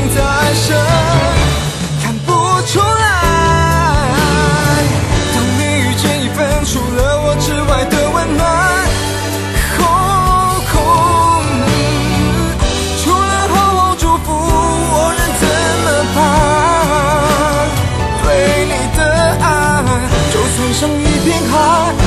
太深，看不出来。当你遇见一份除了我之外的温暖，除了厚厚祝福，我人怎么办？对你的爱，就算像一片海。